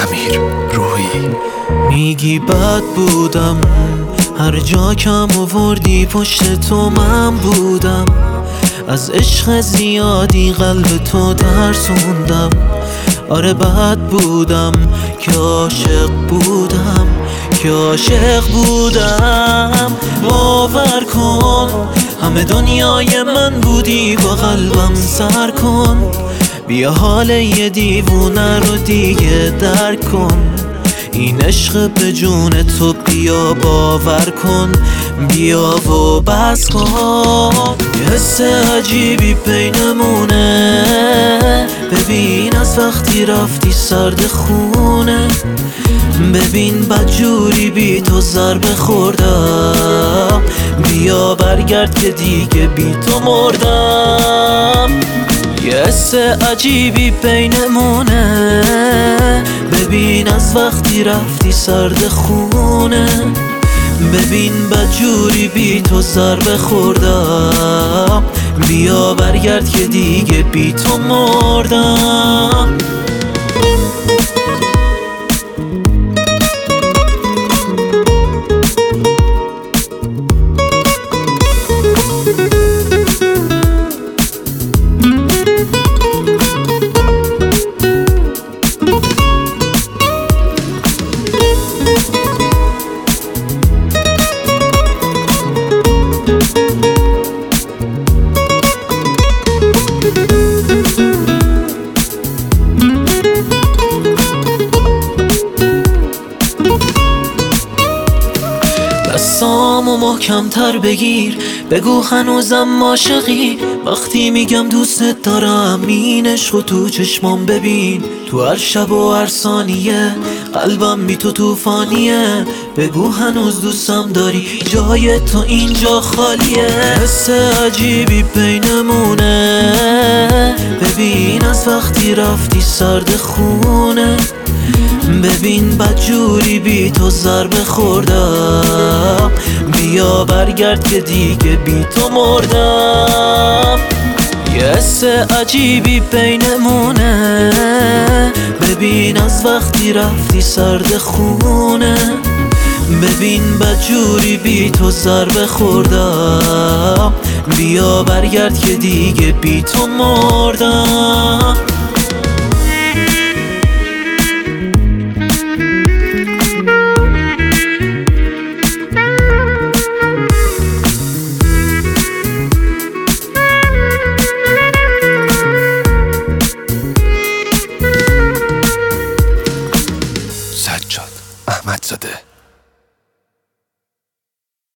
امیر روحی. میگی بد بودم، هر جا کم آوردی پشت تو من بودم. از عشق زیادی قلب تو ترسوندم. آره بد بودم که عاشق بودم، که عاشق بودم. باور کن همه دنیای من بودی، با قلبم سر کن. بیا حال یه دیوونه رو دیگه درک کن. این عشق به جون تو بیا باور کن، بیا و بس کن. یه حس عجیبی بینمونه، ببین از وقتی رفتی سرد خونه. ببین بدجوری بی تو ضربه خوردم. بیا برگرد که دیگه بی تو مردم. یه حس عجیبی بینمونه، ببین از وقتی رفتی سرد خونه. ببین بدجوری بی تو ضربه خوردم. بیا برگرد که دیگه بی تو مردم. دستامو محکم‌تر بگیر، بگو هنوزم عاشقی. وقتی میگم دوستت دارم این عشقو تو چشمام ببین. تو هر شب و هر ثانیه قلبم بی تو طوفانیه. بگو هنوز دوستم داری، جای تو اینجا خالیه. حس عجیبی بینمونه، ببین از وقتی رفتی سرد خونه. ببین بدجوری بی تو ضربه خوردم. بیا برگرد که دیگه بی تو مردم. یه حس عجیبی بینمونه، ببین از وقتی رفتی سرد خونه. ببین بدجوری بی تو ضربه خوردم. بیا برگرد که دیگه بی تو مردم. سجاد احمدزاده.